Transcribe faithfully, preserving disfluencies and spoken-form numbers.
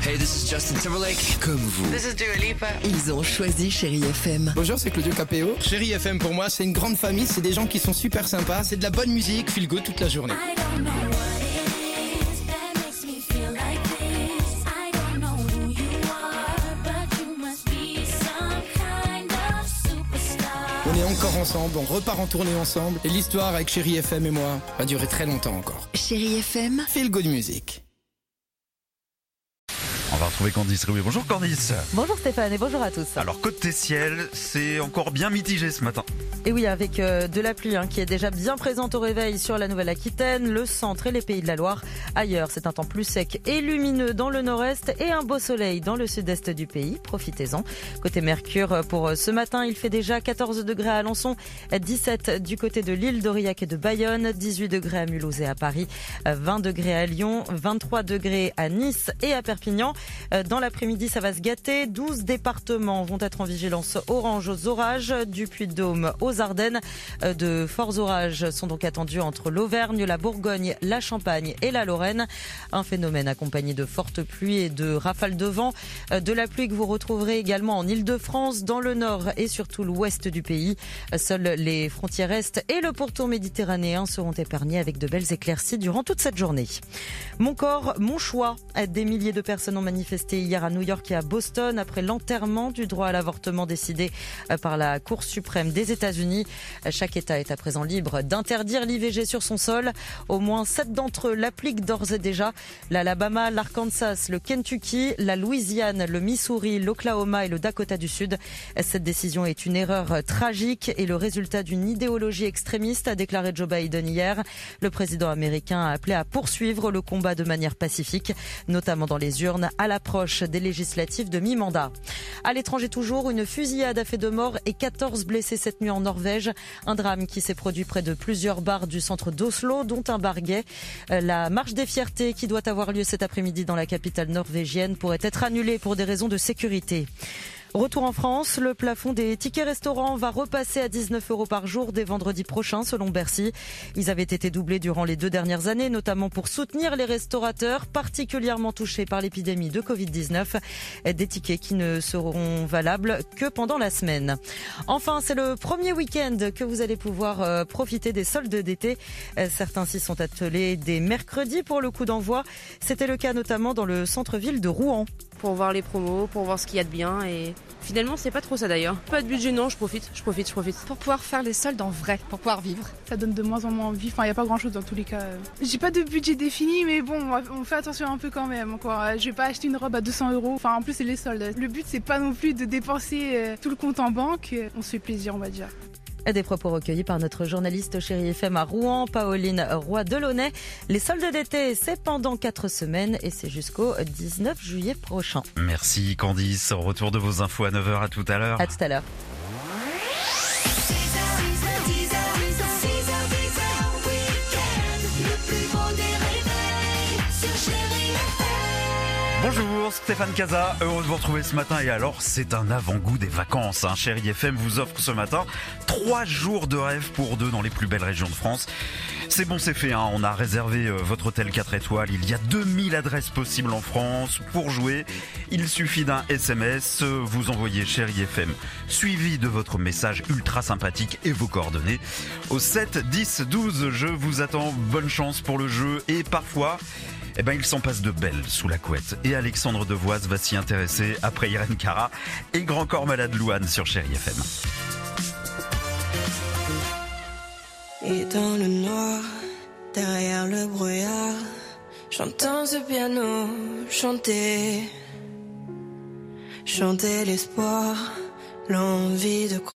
Hey, this is Justin Timberlake. Comme vous. This is Dua Lipa. Ils ont choisi Chérie F M. Bonjour, c'est Claudio Capéo. Chérie F M pour moi, c'est une grande famille, c'est des gens qui sont super sympas, c'est de la bonne musique, feel good toute la journée. On est encore ensemble, on repart en tournée ensemble, et l'histoire avec Chérie F M et moi va durer très longtemps encore. Chérie F M. Feel good music. On va retrouver Candice Rémy. Bonjour Candice. Bonjour Stéphane et bonjour à tous. Alors côté ciel, c'est encore bien mitigé ce matin. Et oui, avec euh, de la pluie hein, qui est déjà bien présente au réveil sur la Nouvelle-Aquitaine, le centre et les Pays de la Loire. Ailleurs, c'est un temps plus sec et lumineux dans le nord-est et un beau soleil dans le sud-est du pays. Profitez-en. Côté Mercure, pour ce matin, il fait déjà quatorze degrés à Alençon, dix-sept du côté de l'île d'Aurillac et de Bayonne, dix-huit degrés à Mulhouse et à Paris, vingt degrés à Lyon, vingt-trois degrés à Nice et à Perpignan. Dans l'après-midi, ça va se gâter. douze départements vont être en vigilance orange aux orages, du Puy-de-Dôme aux Ardennes. De forts orages sont donc attendus entre l'Auvergne, la Bourgogne, la Champagne et la Lorraine. Un phénomène accompagné de fortes pluies et de rafales de vent. De la pluie que vous retrouverez également en Île-de-France, dans le nord et surtout l'ouest du pays. Seules les frontières est et le pourtour méditerranéen seront épargnés avec de belles éclaircies durant toute cette journée. Mon corps, mon choix. Des milliers de personnes ont manifesté hier à New York et à Boston après l'enterrement du droit à l'avortement décidé par la Cour suprême des États-Unis. Chaque État est à présent libre d'interdire l'I V G sur son sol. Au moins sept d'entre eux l'appliquent d'ores et déjà. L'Alabama, l'Arkansas, le Kentucky, la Louisiane, le Missouri, l'Oklahoma et le Dakota du Sud. Cette décision est une erreur tragique et le résultat d'une idéologie extrémiste, a déclaré Joe Biden hier. Le président américain a appelé à poursuivre le combat de manière pacifique, notamment dans les urnes à l'approche des législatives de mi-mandat. À l'étranger toujours, une fusillade a fait deux morts et quatorze blessés cette nuit en Norvège. Un drame qui s'est produit près de plusieurs bars du centre d'Oslo, dont un bar gay. La marche des fiertés qui doit avoir lieu cet après-midi dans la capitale norvégienne pourrait être annulée pour des raisons de sécurité. Retour en France, le plafond des tickets restaurants va repasser à dix-neuf euros par jour dès vendredi prochain selon Bercy. Ils avaient été doublés durant les deux dernières années, notamment pour soutenir les restaurateurs particulièrement touchés par l'épidémie de covid dix-neuf. Des tickets qui ne seront valables que pendant la semaine. Enfin, c'est le premier week-end que vous allez pouvoir profiter des soldes d'été. Certains s'y sont attelés dès mercredi pour le coup d'envoi. C'était le cas notamment dans le centre-ville de Rouen. Pour voir les promos, pour voir ce qu'il y a de bien et finalement c'est pas trop ça d'ailleurs. Pas de budget, non, je profite, je profite, je profite. Pour pouvoir faire les soldes en vrai, pour pouvoir vivre. Ça donne de moins en moins envie, enfin il n'y a pas grand chose dans tous les cas. J'ai pas de budget défini mais bon, on fait attention un peu quand même. Quoi. Je vais pas acheter une robe à deux cents euros, enfin en plus c'est les soldes. Le but c'est pas non plus de dépenser tout le compte en banque, on se fait plaisir on va dire. Des propos recueillis par notre journaliste Chérie F M à Rouen, Pauline Roy-Delaunay. Les soldes d'été, c'est pendant quatre semaines et c'est jusqu'au dix-neuf juillet prochain. Merci Candice. Retour de vos infos à neuf heures. À tout à l'heure. À tout à l'heure. Bonjour, Stéphane Casa, heureux de vous retrouver ce matin. Et alors, c'est un avant-goût des vacances. Hein. Chérie F M vous offre ce matin trois jours de rêve pour deux dans les plus belles régions de France. C'est bon, c'est fait. Hein. On a réservé euh, votre hôtel quatre étoiles. Il y a deux mille adresses possibles en France. Pour jouer, il suffit d'un S M S. Vous envoyez Chérie F M suivi de votre message ultra sympathique et vos coordonnées au sept dix douze. Je vous attends. Bonne chance pour le jeu. Et parfois... Eh ben, il s'en passe de belles sous la couette. Et Alexandre Devoise va s'y intéresser après Irène Cara et Grand Corps Malade Louane sur Chérie F M. Et dans le noir, derrière le brouillard, j'entends ce piano chanter, chanter l'espoir, l'envie de croire.